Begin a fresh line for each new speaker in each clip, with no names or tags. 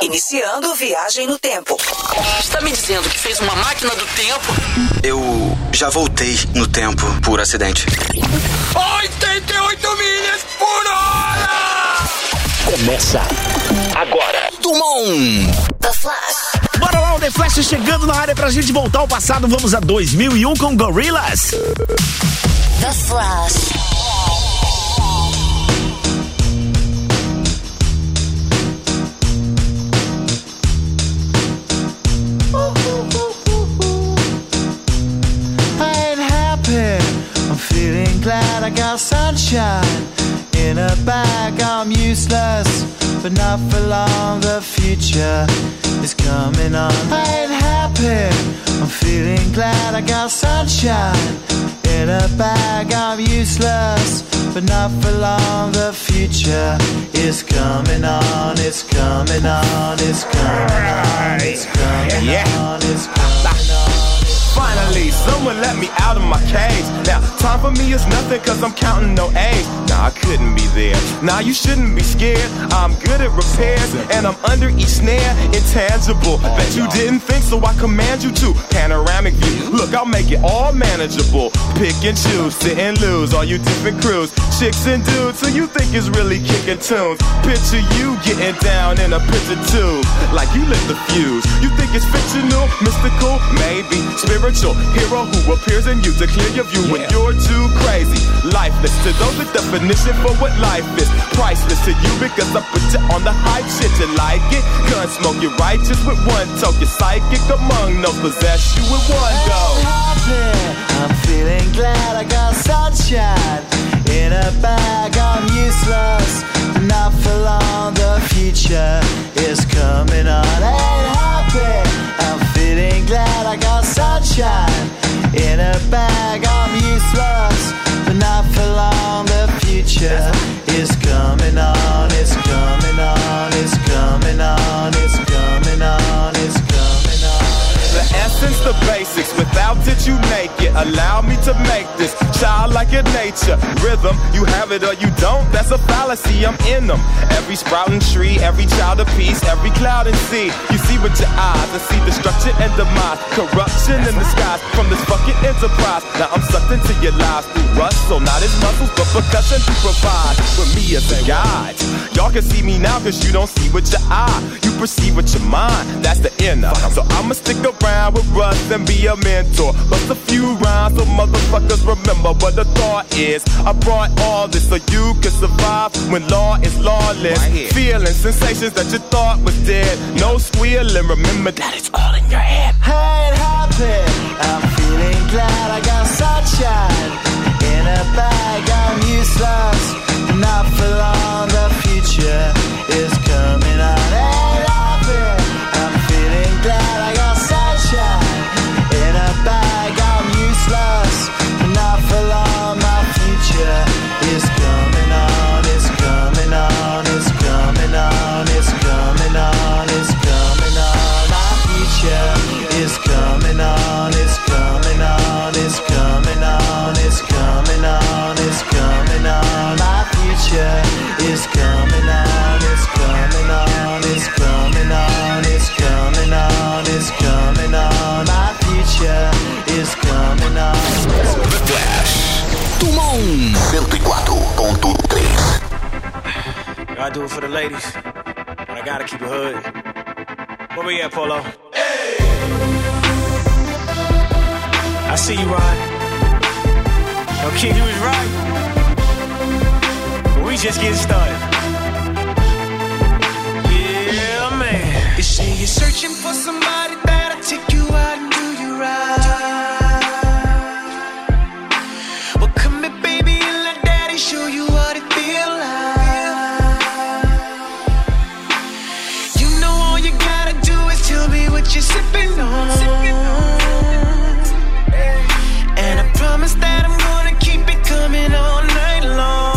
Iniciando viagem no tempo.
Está me dizendo que fez uma máquina do tempo?
Eu já voltei no tempo por acidente.
88 milhas por hora!
Começa agora.
Dumont!
The Flash.
Bora lá, o The Flash chegando na área pra gente voltar ao passado. Vamos a 2001 com Gorillaz.
The Flash.
I'm feeling glad I got sunshine in a bag. I'm useless, but not for long. The future is coming on. I ain't happy. I'm feeling glad I got sunshine in a bag. I'm useless, but not for long. The future is coming on. It's coming on. It's coming on. It's coming on. It's coming on.
Finally, someone let me out of my cage. Now, time for me is nothing cause I'm counting no A's. Nah, I couldn't be there. Nah, you shouldn't be scared. I'm good at repairs and I'm under each snare. Intangible. Bet you didn't think, so I command you to. Panoramic view. Look, I'll make it all manageable. Pick and choose, sit and lose. All you different crews, chicks and dudes who you think is really kicking tunes. Picture you getting down in a picture tube, like you lit the fuse. You think it's fictional, mystical, maybe spiritual hero who appears in you to clear your view when you're too crazy. Lifeless to those, the definition for what life is. Priceless to you because I put you on the hype shit. You like it? Gun smoke, you're righteous with one toke. You're psychic among no possess you with one go.
I'm feeling glad I got sunshine in a bag. I'm useless, not for long. The future is coming on. Ain't happy. I'm feeling glad I got sunshine in a bag. I'm useless, but not for long. The future is coming on. It's coming on. It's coming on. It's coming on. It's coming on.
The essence, the basics, without it you make it. Allow me to make this childlike in nature. Rhythm, you have it or you don't, that's a fallacy, I'm in them. Every sprouting tree, every child of peace, every cloud and sea. You see with your eyes and see destruction and demise. Corruption in the skies from this fucking enterprise. Now I'm sucked into your lives through rust, so not as muscles, but percussion to provide for me as a guide. Y'all can see me now cause you don't see with your eye. You perceive with your mind, that's the inner. So I'ma stick around with Russ and be a mentor. Bust a few rhymes so motherfuckers remember what the thought is. I brought all this so you can survive when law is lawless. Feeling sensations that you thought was dead. No squealing, remember that it's all in your head.
I ain't happy. I'm feeling glad I got sunshine in a bag. I'm useless, not for long. The future is coming on. Ain't happy. I'm feeling glad I got sunshine in a bag. I'm useless, not for long. My future is coming on. It's coming on. It's coming on. It's coming on. It's coming on. My future is coming on. It's coming on. It's coming on. It's coming on. It's coming on. My future is coming on. It's coming on. It's coming on. It's coming on. It's coming on. My future is coming on.
The Flash.
Dumont! 104.3.
I do it for the ladies, but I gotta keep it hood. Where we at, Polo? Hey! I see you, Rod. Yo, kid, you was right. But we just getting started. Yeah, man.
You say you're searching for somebody that'll take you out and do you right. Well, come here, baby, and let daddy show you what it feel like. You know all you gotta do is tell me what you're sipping on. And I promise that I'm gonna keep it coming all night long.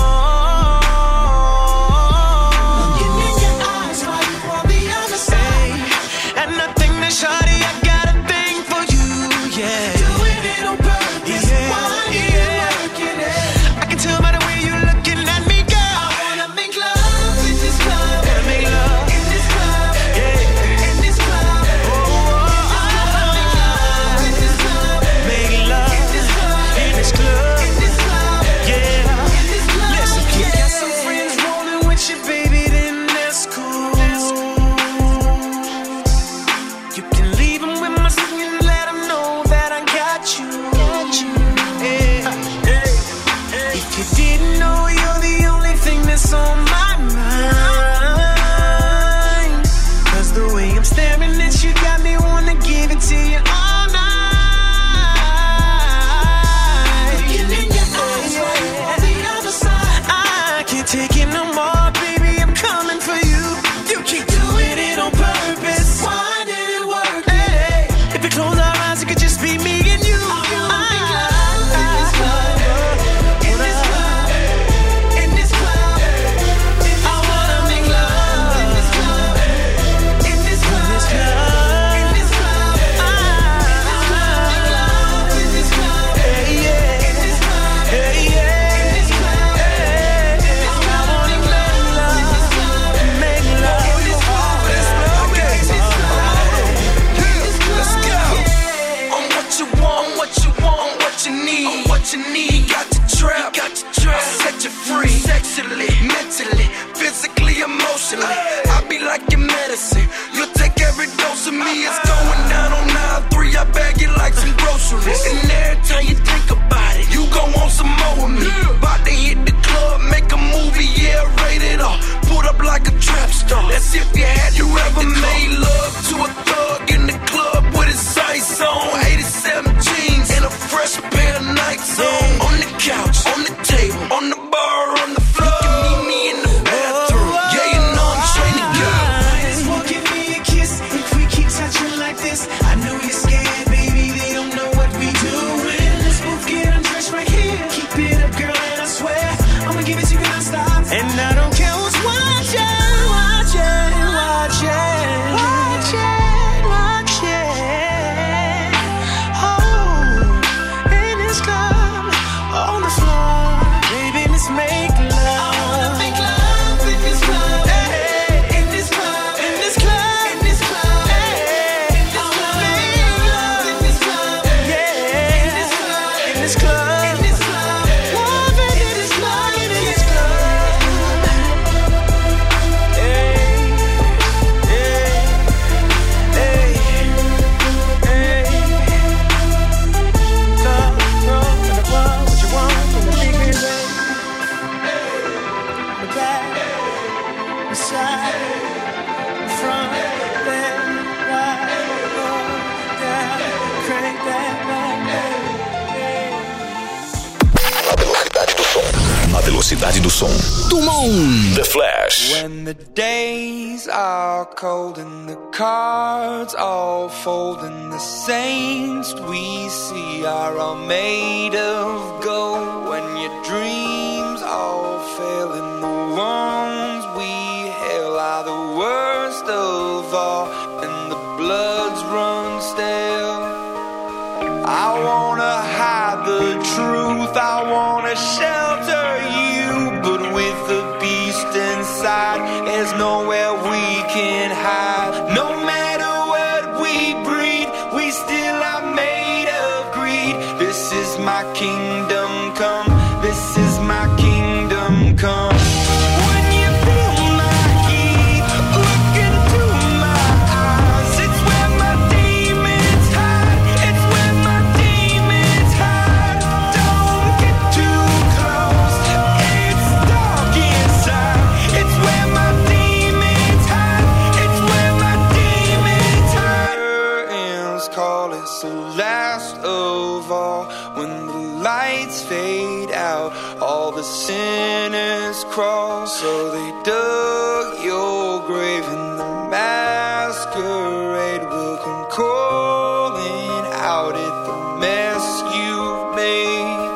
Shawty, I got a thing for you, yeah. Doing it on purpose, why you working it? I can tell by the way you looking at me, girl. I wanna make love in this club, and make love in this club, yeah. emotionally. I be like your medicine. You'll take every dose of me. It's going down on 9-3. I bag it like some groceries. And every time you think about it, you gon' want some more of me. About to hit the club, make a movie, yeah, rated R. Put up like a trap star. That's if you had you ever made love to a thug in the club with his sights on. 87 jeans and a fresh pair of Nikes on. On the couch, on the table, on the bar, on the floor. You can meet me in the bathroom. Yeah, you know I'm trying to go.
Just won't give me a kiss if we keep touching like this. I know you're scared, baby. They don't know what we doing. Let's both get undressed right here. Keep it up, girl, and I swear I'ma give it to you non-stop. And I don't care who's watching.
Velocidade do som. Dumont. The Flash.
When the days are cold and the cards all fold and the saints we see are all made of gold. When your dreams all fail and the ones we hail are the worst of all and the bloods run stale. I wanna hide the truth, I wanna shelter you, but with the beast inside, there's nowhere we can hide. No matter what we breed, we still are made of greed. This is my kingdom come, this is my kingdom come. All the sinners crawl, so they dug your grave, and the masquerade will come calling out at the mess you've made.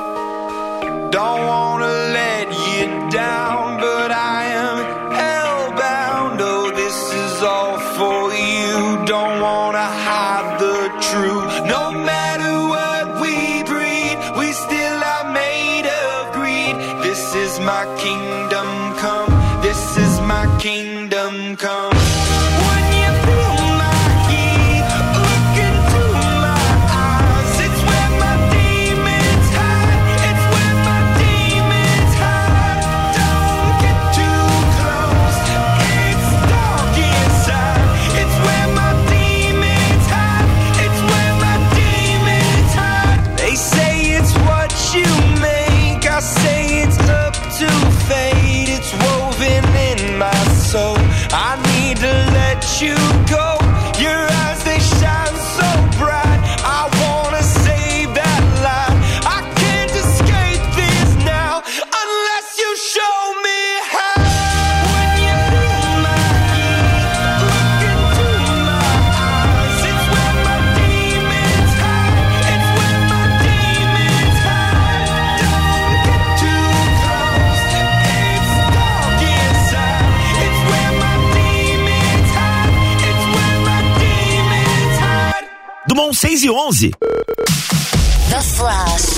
Don't wanna let you down, but I am hellbound. Oh, this is all for you. Don't wanna hide the truth. No matter what we breed, we still are made of greed. This is my kingdom come, this is my kingdom come. When you feel my heat, look into my eyes. It's where my demons hide, it's where my demons hide. Don't get too close, it's dark inside. It's where my demons hide, it's where my demons hide. They say it's what you make, I say it's up to fate. It's woven in my soul, I need to let you go. Your eyes, they shine so bright, I wanna save that light. I can't escape this now, unless you show me how. When you feel my heat, look into my eyes. It's where my demons hide, it's where my demons hide. Don't get too close, it's dark inside. It's where my demons hide, it's where my demons hide.
Dumont 6 e 11.
The Flash.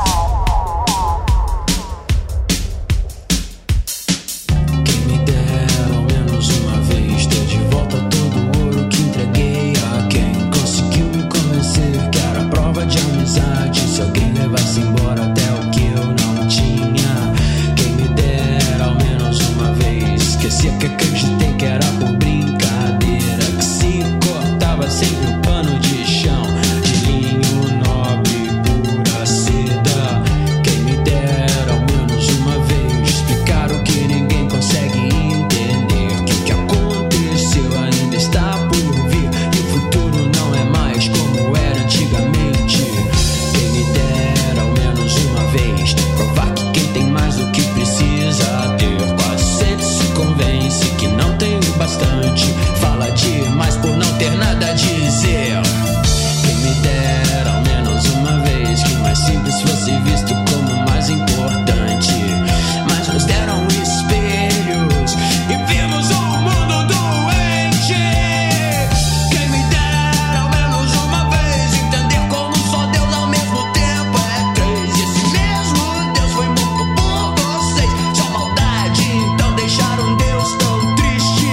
Quem me dera ao menos uma vez ter de volta todo o ouro que entreguei a quem conseguiu me convencer que era prova de amizade. Se alguém levasse embora até o que eu não tinha. Quem me dera ao menos uma vez esquecia que acreditava
acreditei que era por brincadeira, que se cortava sempre o pano de chão, de linho nobre, pura seda. Quem me dera ao menos uma vez explicar o que ninguém consegue entender, que o que aconteceu ainda está por vir e o futuro não é mais como era antigamente. Quem me dera ao menos uma vez provar que quem tem mais do que precisa ter, com a sede se convence que não tem o bastante, fala demais por não ter nada a dizer. Quem me dera ao menos uma vez que o mais simples fosse visto como mais importante, mas nos deram espelhos e vimos um mundo doente. Quem me dera ao menos uma vez entender como só Deus ao mesmo tempo é três, e esse mesmo Deus foi morto por vocês. Só maldade, então deixaram Deus tão triste.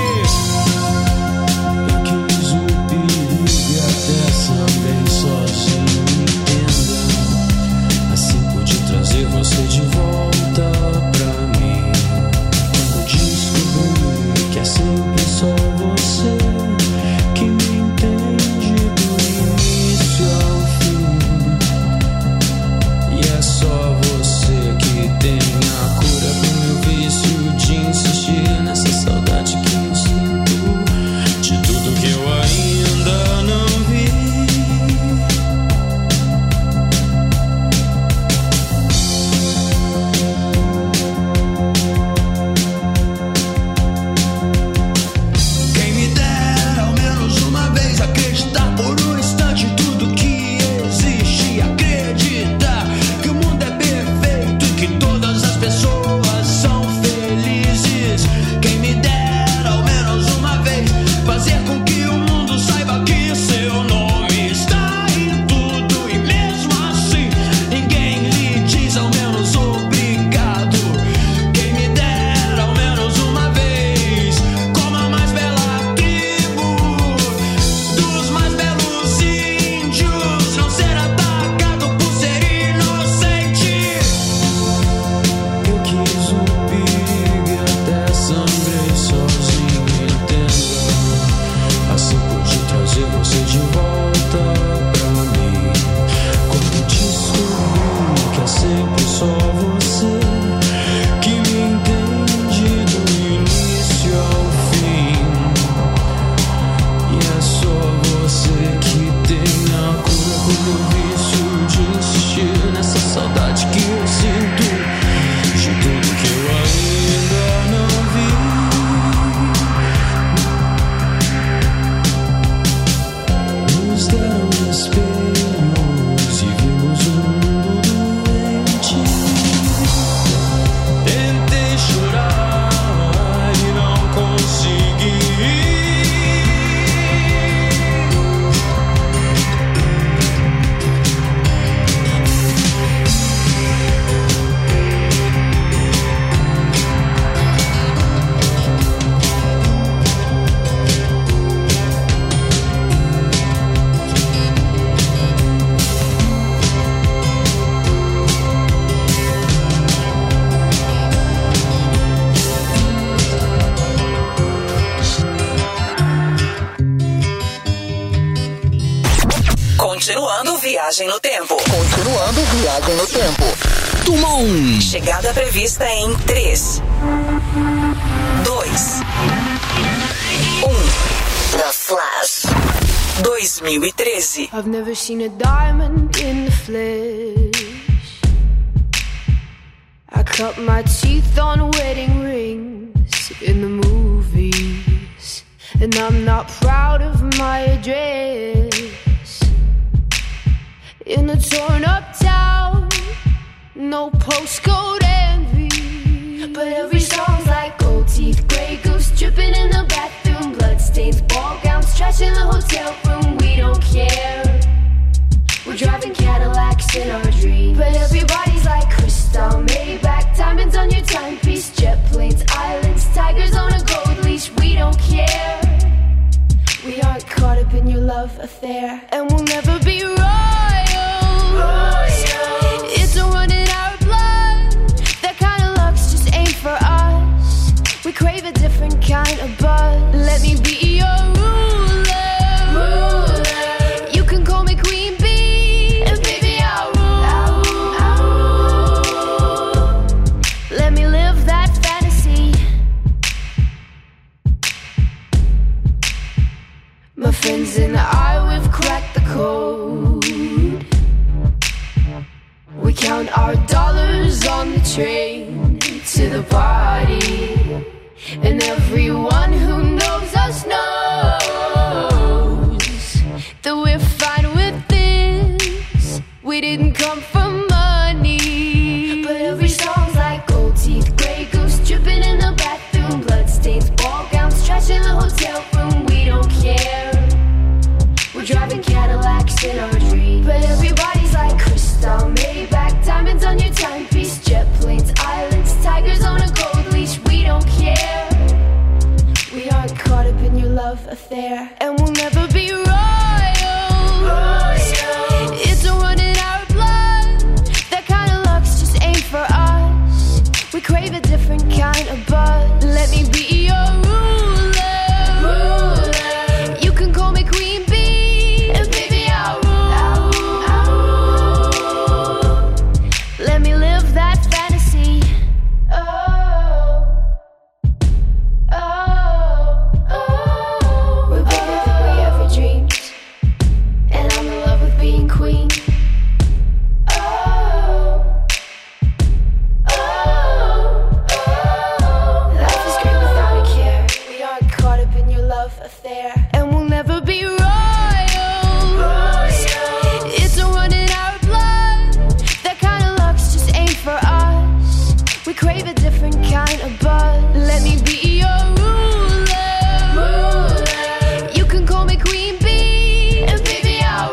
Eu quis o perigo e até também sozinho, entenda. Assim pude trazer você de volta pra mim. Quando descobri que é sempre só você que me entende do início ao fim, e é só você que tem a cura pro meu vício de insistir nessa saudade que eu sinto de tudo que eu ainda não vi. Quem me dera ao menos uma vez acreditar por um instante tudo que existe, acreditar que o mundo é perfeito e que todas as pessoas são felizes. Quem me dera ao menos uma vez fazer com que o mundo saiba que seu nome está em tudo, e mesmo assim ninguém lhe diz ao menos obrigado. Quem me dera ao menos uma vez como a mais bela tribo dos mais belos índios, não ser atacado por ser inocente. Eu quis um perigo e até sangrei sozinho, entenda. Assim pude trazer você de volta pra mim. Quando descobri que é sempre só você que me entende do início ao fim, e é só você que tem a cura pro meu vício de insistir nessa saudade que eu sinto de tudo que eu ainda não vi. Nos deram espelhos e vimos um mundo doente. Tentei chorar e não consegui.
Continuando viagem no tempo.
Continuando viagem no tempo.
Tumon.
Chegada prevista em 3, 2, 1.
The Flash.
2013.
I've never seen a diamond in the flesh. I cut my teeth on wedding rings in the movies, and I'm not proud of my address. In a torn up town, no postcode envy, but every song's like gold teeth, grey goose dripping in the bathroom, bloodstains, ball gowns, trash in the hotel room. We don't care. We're driving Cadillacs in our dreams, but everybody's like crystal, Maybach, diamonds on your timepiece, jet planes, islands, tigers on a gold leash. We don't care. We aren't caught up in your love affair, and we'll never be royals. It don't run in our blood. That kind of luck's just ain't for us. We crave crave a different kind of buzz. Let me be your ruler. You can call me Queen Bee, and baby I'll rule. Let me live that fantasy. My friends and I, we've cracked the code. We count our dollars on the train to the party, and everyone who knows us knows that we're fine with this. We didn't come for money, but every song's like gold teeth, Grey Goose dripping in the bathroom, bloodstains, ball gowns, trash in the hotel room. We don't care. We're driving Cadillacs in our dreams, but everybody's like crystal, Maybach, diamonds on your timepiece, jet planes, islands, tigers on a gold leash. We don't care. We aren't caught up in your love affair, and we'll never be royals. It's a run in our blood. That kind of luck's just ain't for us. We crave a different kind of buzz. Let me be your ruler. You can call me Queen Bee, and baby I'll rule. Let me live that fantasy. We're bigger than we ever dreamed, and I'm in love with being queen. Life is great without a care. We aren't caught up in your love affair, and we'll never be royals. It's a run in our blood. That kind of luck's just ain't for us. We crave a different kind of buzz. Let me be your ruler. You can call me Queen Bee, and baby I'll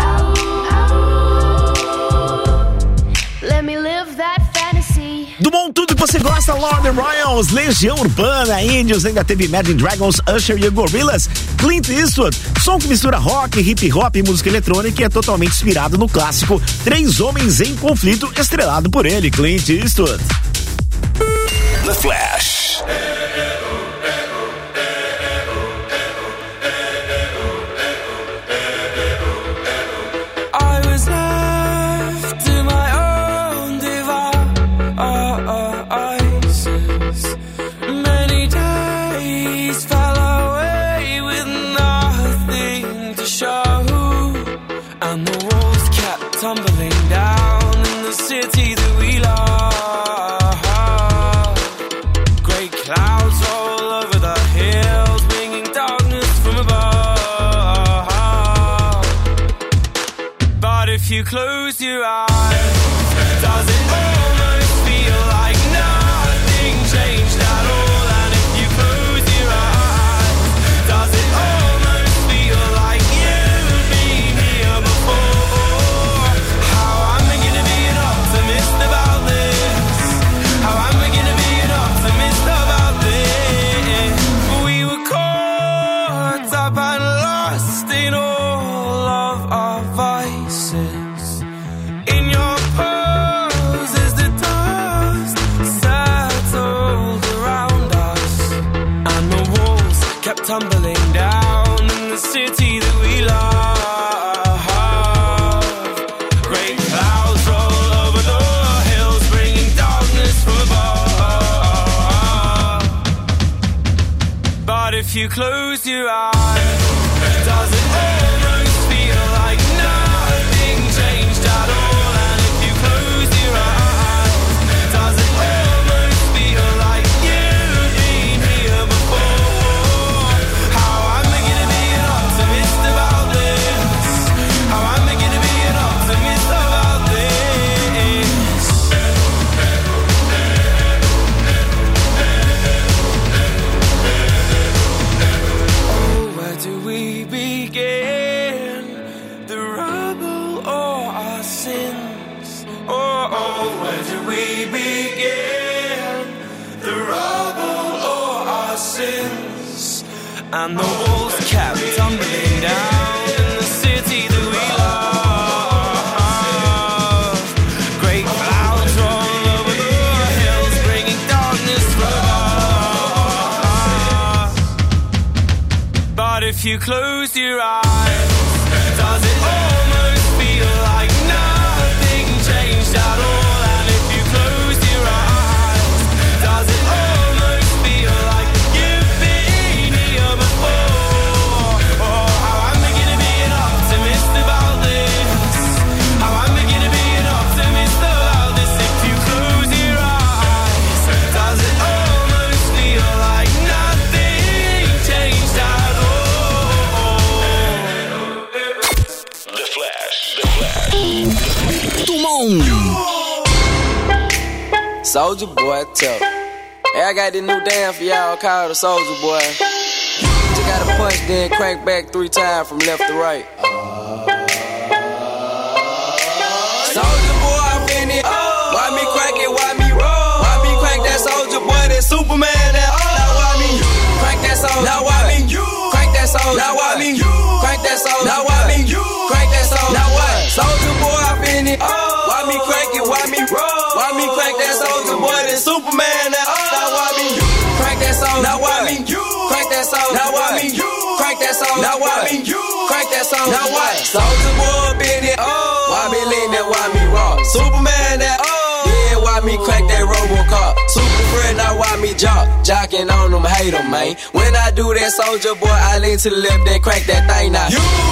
rule. Let me live that fantasy.
Do bom tudo que você gosta, Lord Royals, Legião Urbana, Índios, ainda teve Imagine Dragons, Usher e Gorillaz, Clint Eastwood, som que mistura rock, hip hop e música eletrônica e é totalmente inspirado no clássico Três Homens em Conflito, estrelado por ele, Clint Eastwood.
The Flash.
I was left to my own devices. Many days fell away with nothing to show, and the walls kept tumbling down in the city that we love. Great clouds roll over the hills, bringing darkness from above. But if you close your eyes, does it almost feel like nothing changed at all? And if you close your eyes, does it almost feel like you've been here before? How am I gonna be an optimist about this? How am I gonna be an optimist about this? We were caught up and lost in all of our vices. In your pose as the dust settled around us, and the walls kept tumbling down in the city that we love. Great clouds roll over the hills, bringing darkness from above. But if you close your eyes, does it almost feel like nothing changed at all? And if you close your eyes, does it almost feel like you've been here before? How am I gonna be an optimist about this? How am I gonna be an optimist about this? Oh, where do we begin? The rubble or our sins? Oh, where do we begin? The rubble or our sins? And the walls kept tumbling down in the city that we love. Great clouds roll over the hills, bringing darkness from above.
if you close your eyes? Does it almost feel like nothing changed at all? And if you close your eyes, does it almost feel like you've been here before? Oh, how I'm beginning to be an optimist about this. How I'm beginning to be an optimist about this. If you close your eyes, does it almost feel like nothing changed at all?
The Flash. Dumont.
Soulja Boy, tough. Hey, I got this new dance for y'all called the Soulja Boy. Just gotta punch, then crank back 3 times from left to right. Soulja Boy, I'm in it. Why me crank it? Why me roll? Why me crank that Soulja Boy? That Superman? That now why me crank that Soulja? Now why me crank that Soulja? Now why me crank that Soulja? Now why me crank that Soulja? Now what? Soulja Boy, I'm in it. Why me crank it? Why me roll? Why me crank that Soulja Boy? That Superman? That now why me crank that Soulja? Now why me crank that Soulja? Now why me crank that Soulja? Now why me crank that Soulja? Now what? Soulja Boy, up in it. Why me lean that? Why me rock? Superman? That yeah, why me crank that RoboCop? Super friend, now why me jocking on them, hate them, man. When I do that, Soulja Boy, I lean to the left, then crank that thing now.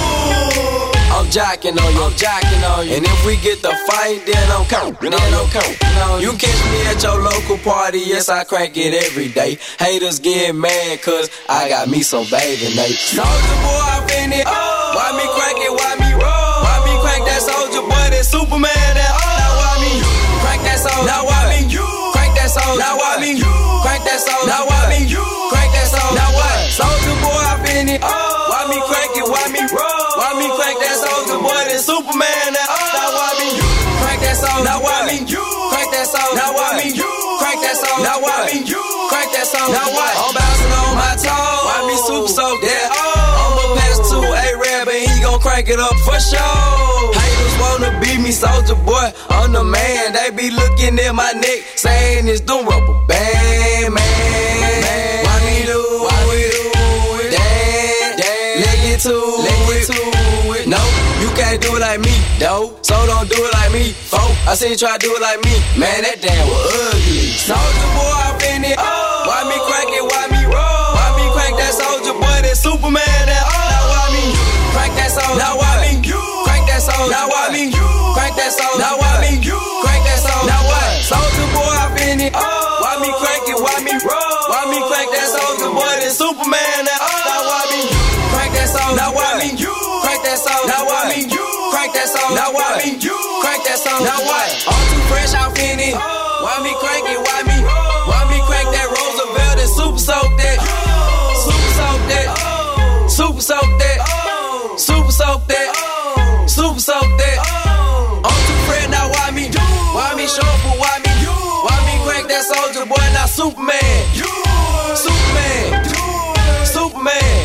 I'm jocking on you, I'm jocking on you. And if we get the fight, then I'm counting, You catch me at your local party, yes, I crank it every day. Haters get mad, cause I got me some bathing Nate. Soulja Boy, I'm in it. Why me crank it, why me roll? Why me crank that Soulja Boy, that Superman? That now why me crank that Soulja? Now why me crank that Soulja? Now why me crank that Soulja? Now why me crank that Soulja? Now what? Soulja Boy, I'm in it. Why me crank it, why me roll? Why me crank that Soulja Boy, that Superman? That now why me crank that Soulja? Now why me crank that Soulja? Now why me crank that Soulja? Now why me crank that Soulja? Now what? I'm bouncing on my toes. Why me super soaked that? I'ma pass to A-Rab and he gon' crank it up for sure. Haters wanna beat me, Soulja Boy, I'm the man. They be looking at my neck, saying it's the rubber band, man. Why me do it? Dance, leg it to it. No, you can't do it like me, though. So don't do it like me, folk. I seen you try to do it like me. Man, that damn was ugly. Soulja Boy, I'm in it. Why me crank it? Why me roll? Why me crank that Soulja Boy, that Superman? That now why me crank that Soulja? Now why me crank that Soulja? Now why me crank that Soulja? Now why me crank that Soulja? Now what? Soulja Boy, I'm in it. Why me crank it? Why me roll? Why me crank that Soulja Boy, that Superman? That now why me crank that Soulja? Now why me crank that Soulja? Now why me crank that Soulja? Now why me crank that Soulja? Now what? I'm too fresh, I'm in it. Why me crank it? Why me crank that Roosevelt and super soak that? Super soak that. Super soak that. Super soak that. Super soak that. I'm too fresh now. Why me show up? Why me crank that Soulja Boy? Now Superman. Superman. Superman.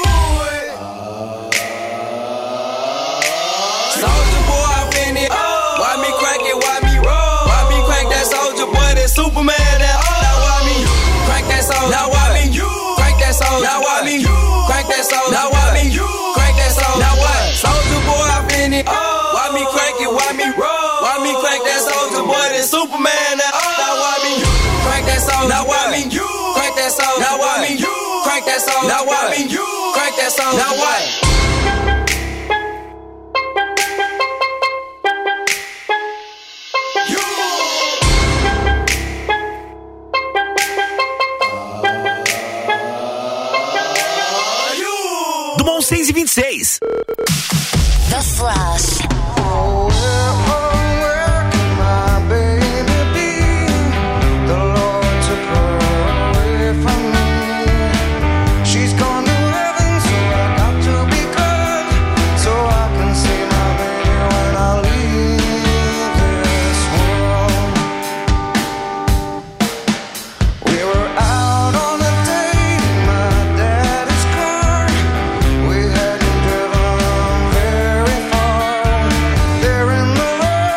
Soulja Boy, I'm in it. Why me crank it? Why me roll? Why me crank that Soulja Boy? That Superman? That now why me crank that Soulja? Now why me crank that Soulja? Now why me crank that Soulja? Now why me crank that Soulja? Now what? Soulja Boy, I'm in it. Why me crank it? Why me roll? Why me crank that Soulja Boy? That Superman? That now why me crank that Soulja? Now why me crank that Soulja? Now why me crank that Soulja? Now why me crank that Soulja? Now what?
Dumont 6:26.
The Flash.
We hadn't driven very far.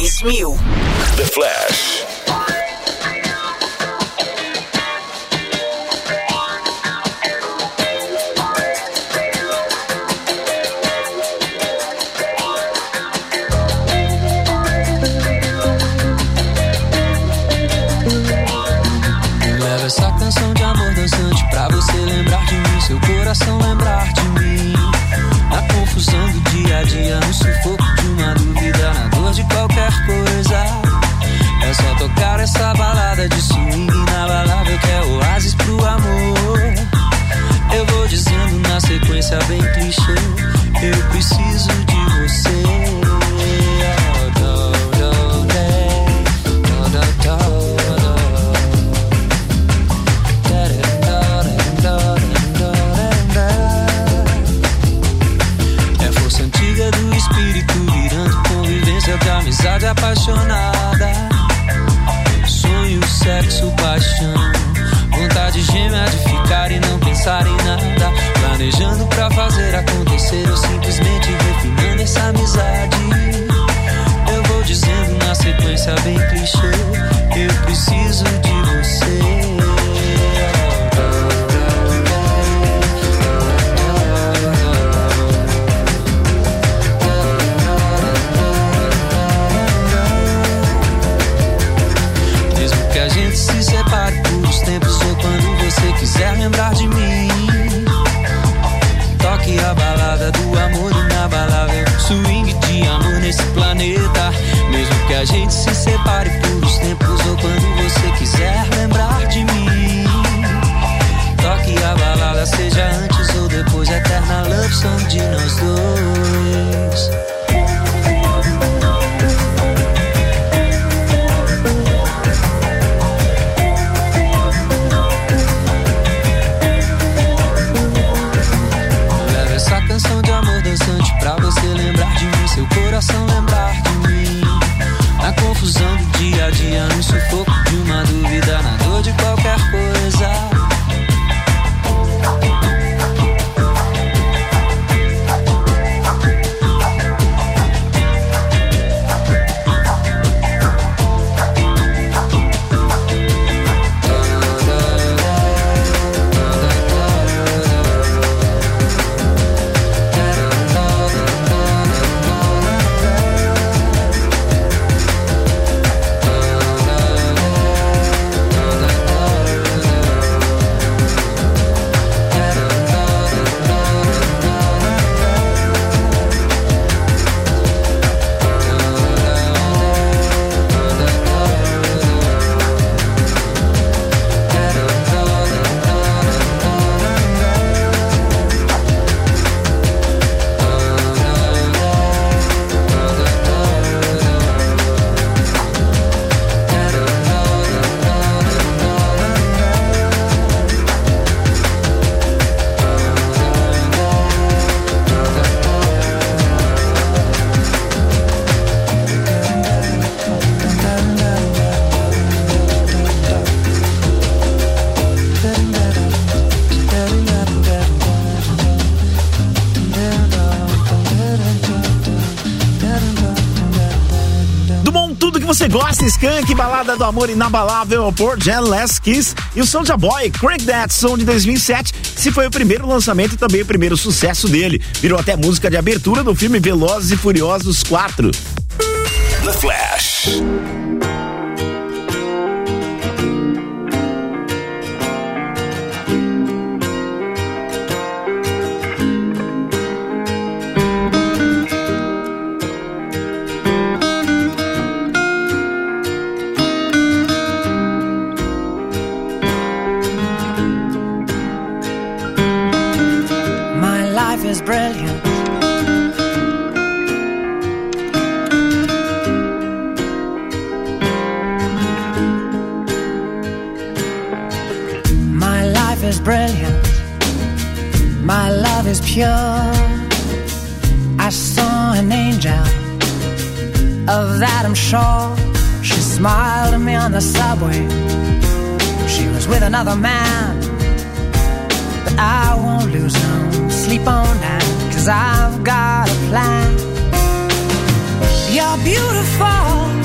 10.000.
The Flash.
Leva essa canção de amor dançante pra você lembrar de mim, seu coração lembrar de mim. Na confusão do dia a dia, no sufoco de uma dúvida, na dor de qualquer coisa. É só tocar essa balada de swing inabalável que é oásis pro amor. Eu vou dizendo na sequência bem clichê, eu preciso de você. É força antiga do espírito virando convivência de amizade apaixonada. Sonho, sexo, paixão, vontade gêmea de ficar e não pensar em nada. Planejando pra fazer acontecer ou simplesmente refinando essa amizade. Eu vou dizendo na sequência bem clichê, eu preciso de você. Mesmo que a gente se separe por uns tempos ou quando você quiser lembrar de mim, toque a balada do amor inabalável, swing de amor nesse planeta. Mesmo que a gente se separe por uns tempos ou quando você quiser lembrar de mim, toque a balada, seja antes ou depois, eterna love song de nós dois. Essa canção de amor dançante pra você lembrar de mim, seu coração lembrar de mim. Na confusão do dia a dia, no sufoco de uma dúvida, na dor de qualquer coisa.
Você gosta? Skank, balada do amor inabalável por Jan Last Kiss e o Soulja Boy, Crank That, som de 2007. Esse foi o primeiro lançamento e também o primeiro sucesso dele. Virou até música de abertura do filme Velozes e Furiosos 4.
The Flash.
Is brilliant. My life is brilliant. My love is pure. I saw an angel, of that I'm sure. She smiled at me on the subway. She was with another man, but I won't lose no sleep on that, 'cause I've got a plan. You're beautiful,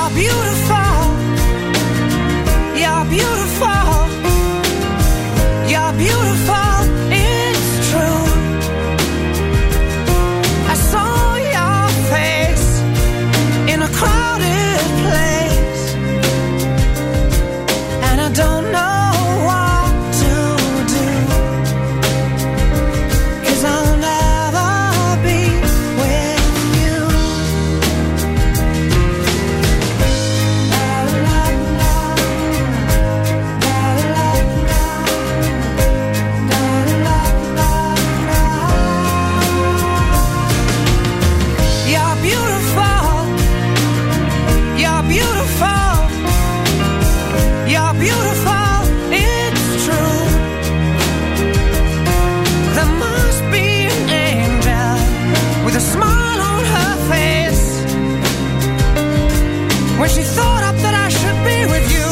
You're beautiful. You're beautiful. You're beautiful. It's true. I saw your face in a crowded place, and I don't know what to do, 'cause I'll never be with you. You're beautiful. You're beautiful. You're beautiful. It's true. There must be an angel with a smile on her face when she thought up that I should be with you.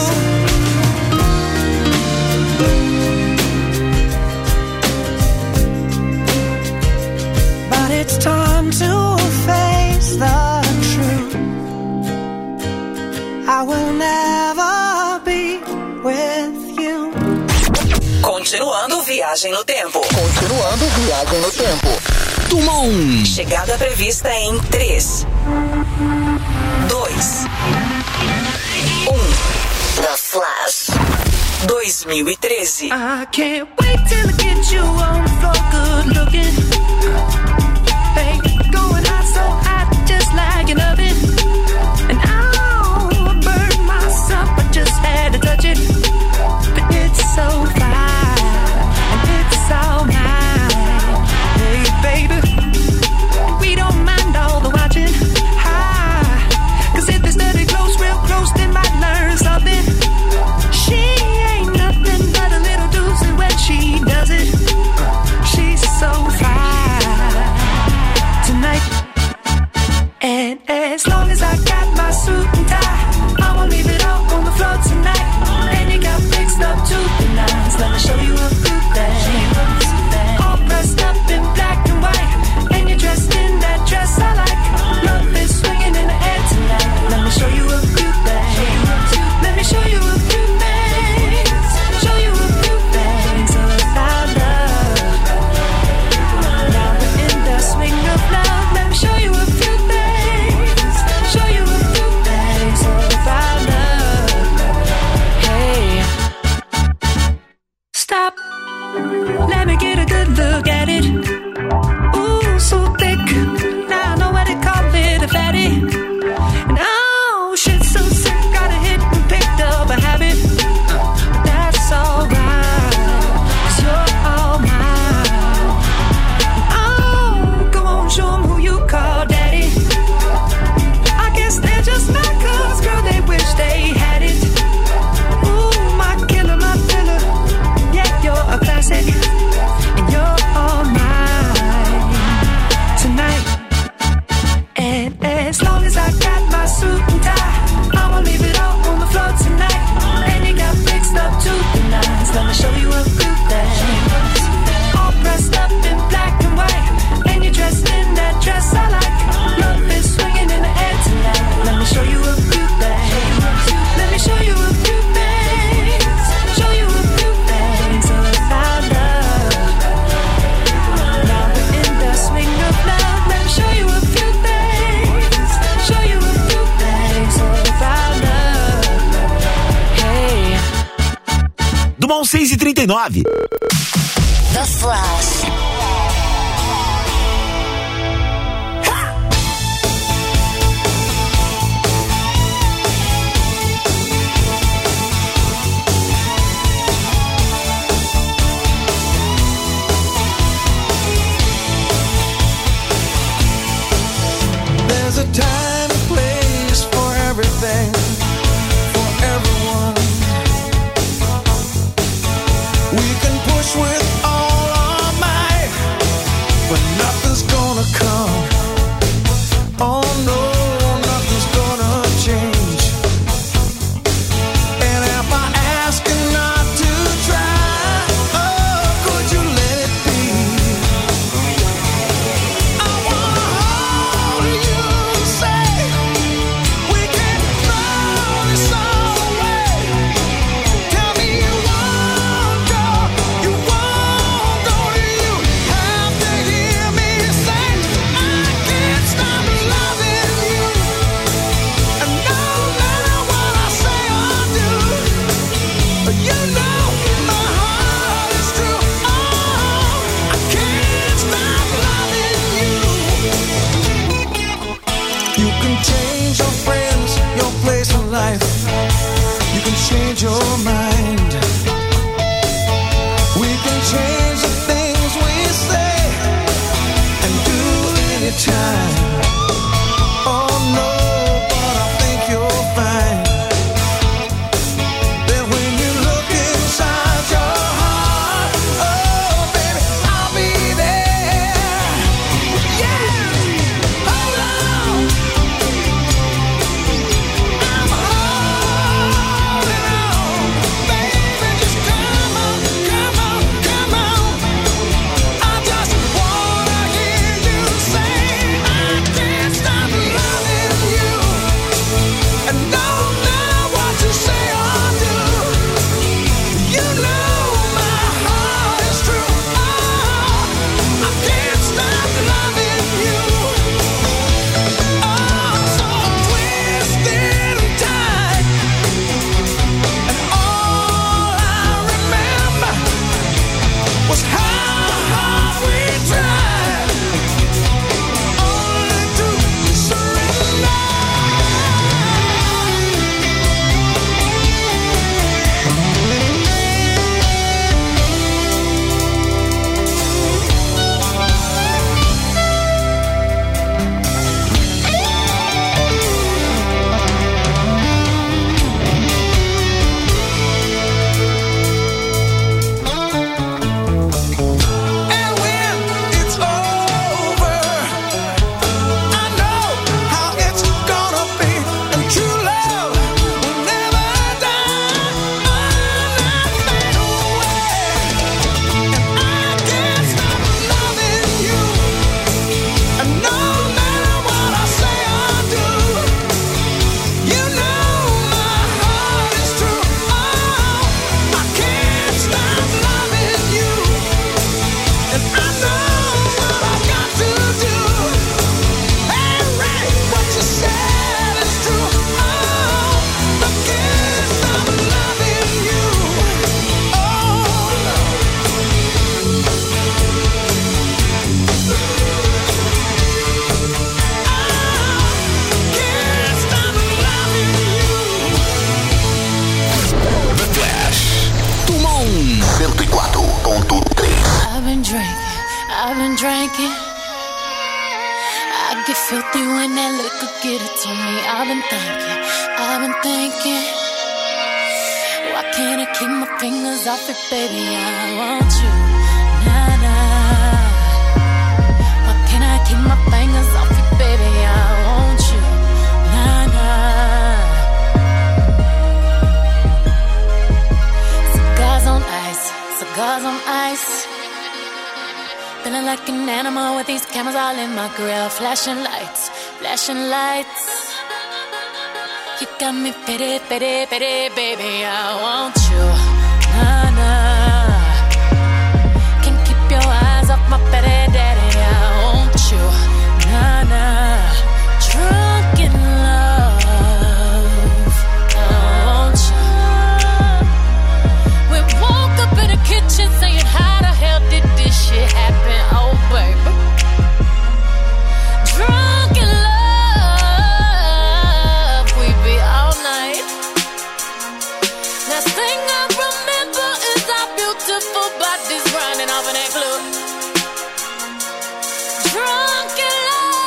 But it's time to face the truth. I will never be with you.
Continuando viagem no tempo.
Continuando viagem no tempo.
Dumont.
Chegada prevista em 3, 2, 1. The Flash. 2013.
I can't wait till I get you on the floor, good looking. Hey, going hot, so hot, just like an oven. And I'll burn myself, I just had to touch it. But it's so fine, and it's all mine. Hey, baby, we don't mind all the watching. Hi, 'cause if they study close, real close, they might learn something. She ain't nothing but a little doozy when she does it. She's so fine tonight. And as long as I got my suit and tie, I won't leave it all on the floor tonight. And you got fixed up to the nines. Let me show you a few things. All dressed up in black and white, and you're dressed in that dress I like. Love is swinging in the air tonight. Let me show you a few things. Let me show you a few things. Show you a few things about love. Now we're in the swing of love. Let me show you a few things. Show you a few things about love. Hey, stop. Let me get a good look at it. Ooh, so thick. Now I know what they call it, a fatty. And oh, shit, so sick. Got a hit and picked up a habit. That's alright, 'cause you're all mine. Oh, go on, show 'em who you call daddy. I guess they're just not 'cause, girl, they wish they had it. Ooh, my killer, my filler. Yeah, you're a classic, and you're all mine tonight. And as long as I got my suit and tie, I won't leave it all on the floor tonight. And you got fixed up to the nines. Let me show you a few things. All dressed up in black and white, and you're dressed in that dress I like. Love is swinging in the air tonight. Let me show you a few things. Let me show you a few things. Show you a few things about love. Now we're in the swing of love. Let me show you a few things. Show you a few things about love. Hey.
Dumont 6h39.
The Flash.
There's a time and place for everything, for everyone. We can push with all our might,
been drinking. I get filthy when that liquor get it to me. I've been thinking. Why can't I keep my fingers off it, baby? I want you, nah, nah. Why can't I keep my fingers off it, baby? I want you, nah, nah. Cigars on ice. Feeling like an animal with these cameras all in my grill. Flashing lights. You got me pity, baby. I want you, nah, nah. Can't keep your eyes off my petty daddy. I want you, nah, nah. Drunk in love. I want you. We woke up in the kitchen saying, how the hell did this shit happen? Oh, baby. Drunk in love. We be all night. Last thing I remember is our beautiful bodies grinding off in that club. Drunk in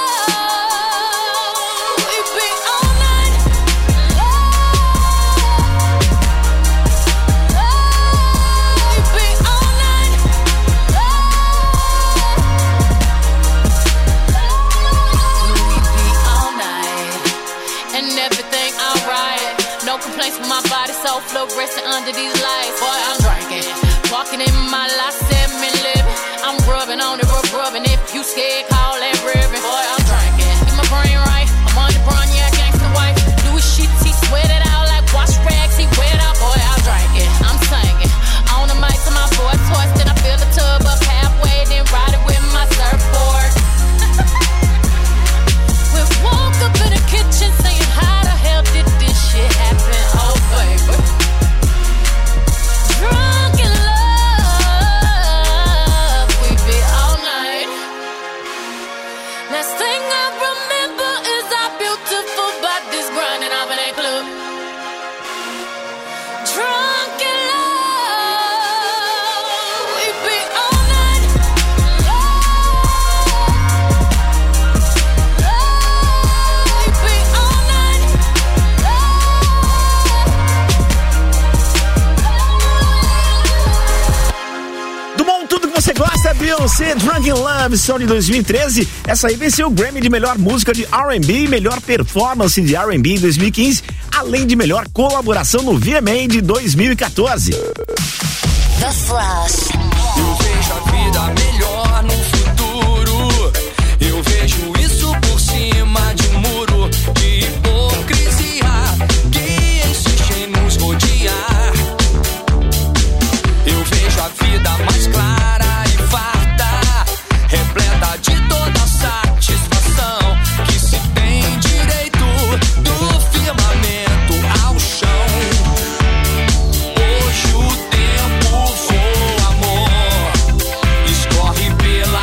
love. We be all night. We be all night. We be all night. And everything alright. No complaints with my body, so fluorescent under these lights. Boy, I'm drinking. Walking in my life, 7-Eleven. I'm rubbing on it, rubbing. If you scared, call that ribbon. Boy, I'm drinking. Get my brain right. I'm on the brown, yeah, gangsta wife. Louis sheets, he sweat it out like wash rags. He wet out, boy, I'm drinking. I'm singing. On the mic to my voice hoarse. Then I fill the tub up halfway, then ride it with my surfboard. We woke up in the kitchen saying, how the hell did this shit happen? Oh, baby. Drunk in love. We be all night. Last thing I remember is our beautiful bodies grinding off in that club. Drunk in love. We be all night. We be all night.
Dumont, tudo que você gosta, Beyoncé, Drunk in Love, som de 2013. Essa aí venceu o Grammy de melhor música de R&B e melhor performance de R&B em 2015, além de melhor colaboração no VMA de 2014.
The Flash.
Eu vejo a vida melhor no futuro. Eu vejo isso por cima de um muro de hipocrisia que insiste em nos rodear. Eu vejo a vida mais clara e farta, repleta de toda satisfação que se tem direito do firmamento ao chão. Hoje o tempo voa, amor, escorre pela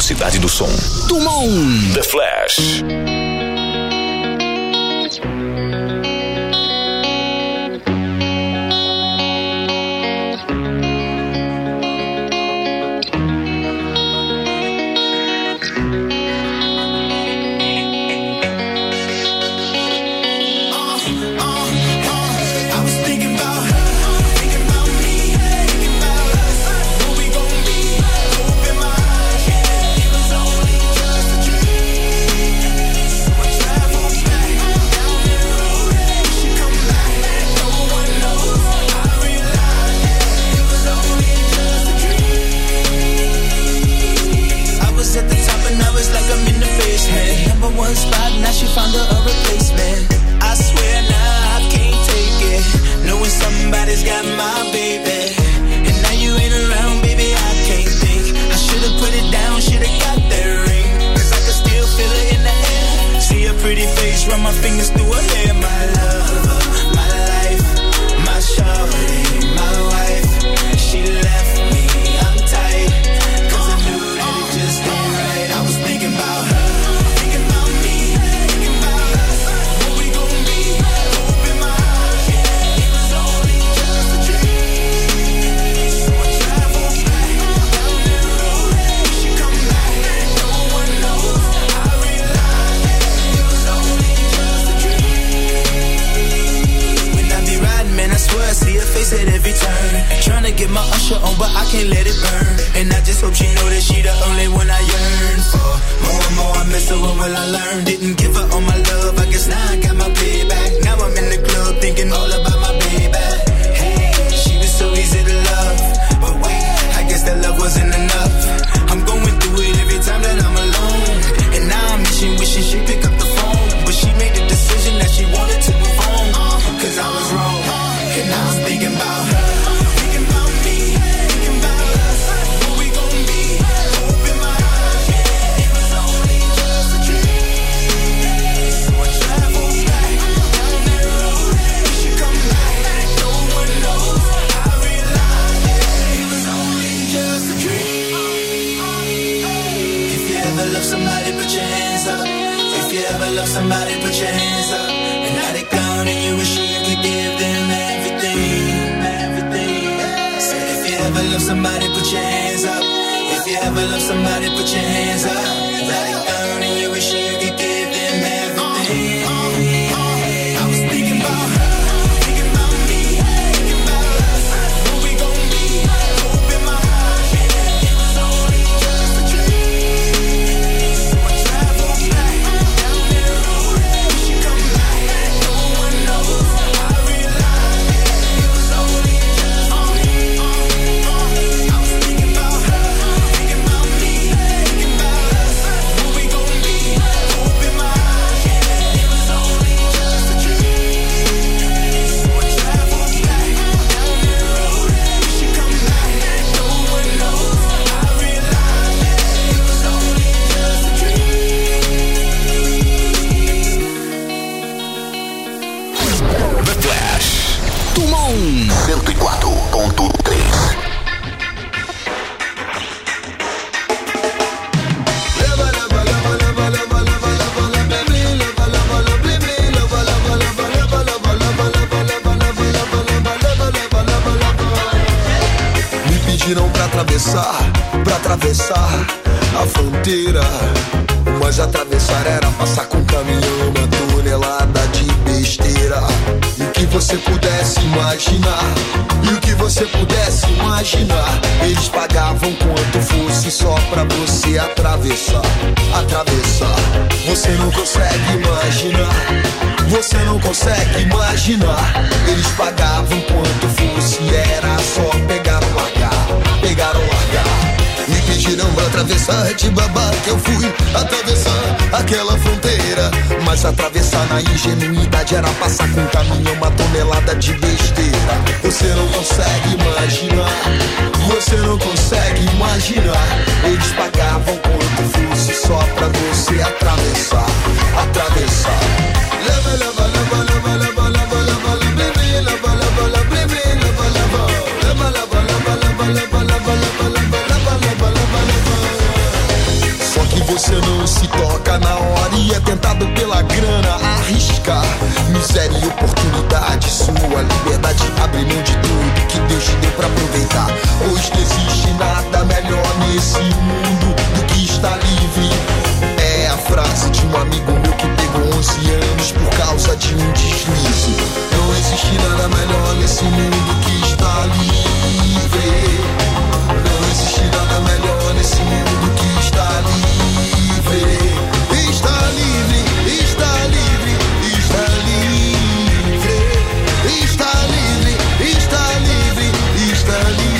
velocidade do som.
Tumon.
The Flash.
Pra atravessar a fronteira, mas atravessar era passar com caminhão, uma tonelada de besteira. E o que você pudesse imaginar, e o que você pudesse imaginar, eles pagavam quanto fosse só pra você atravessar. Atravessar, você não consegue imaginar, você não consegue imaginar. Eles pagavam quanto fosse, era só pegar ou largar, pegar ou largar. Me pediram pra atravessar Tibabá, que eu fui atravessar aquela fronteira. Mas atravessar na ingenuidade era passar com um caminhão, uma tonelada de besteira. Você não consegue imaginar, você não consegue imaginar. Eles pagavam quanto fosse só pra você atravessar, atravessar. Leva, leva, leva, leva, leva, leva, leva, leva, leva, leva, leva, arriscar. Miséria e oportunidade, sua liberdade, abre mão de tudo que Deus te deu pra aproveitar. Pois não existe nada melhor nesse mundo do que estar livre. É a frase de um amigo meu que pegou 11 anos por causa de um deslize. Não existe nada melhor nesse mundo que estar livre. Não existe nada melhor nesse mundo que estar livre. Está livre, está livre, está livre. Está livre, está livre, está livre.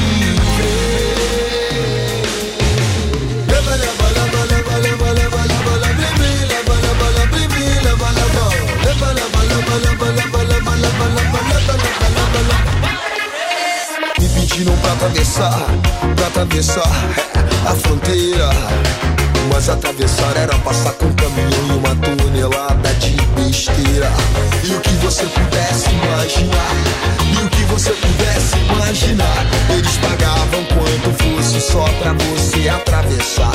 Me pediram pra atravessar a fronteira. Mas atravessar era passar com um caminhão e uma tonelada de besteira. E o que você pudesse imaginar, e o que você pudesse imaginar, eles pagavam quanto fosse só pra você atravessar.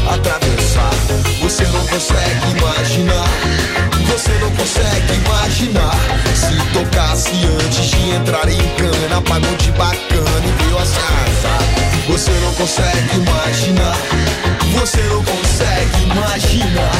Você não consegue imaginar, você não consegue imaginar. Se tocasse antes de entrar em cana, pagou de bacana e veio assar. Você não consegue imaginar, você não consegue imaginar.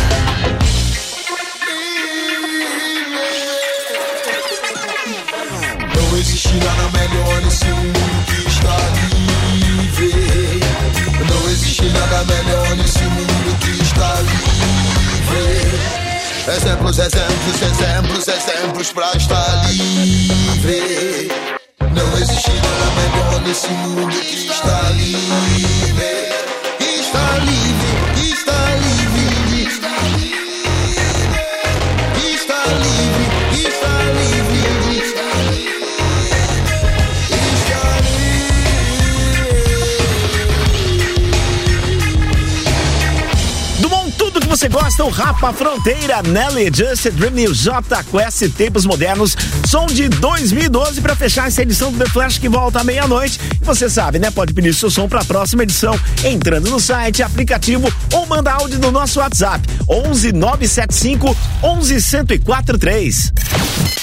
Não existe nada melhor nesse mundo que está livre. Não existe nada melhor nesse mundo que está livre. Exemplos, exemplos, exemplos, exemplos pra estar livre. Não existe nada melhor nesse mundo que está livre. Está livre, está livre, está livre, está livre, está livre, está livre, está livre.
Dumont, tudo que você gosta, o Rapa Fronteira, Nelly, Just a Dream, New J Quest, Tempos Modernos, som de 2012 para fechar essa edição do The Flash que volta à meia-noite. E você sabe, né? Pode pedir seu som para a próxima edição entrando no site, aplicativo ou manda áudio no nosso WhatsApp 11 975 11 1043.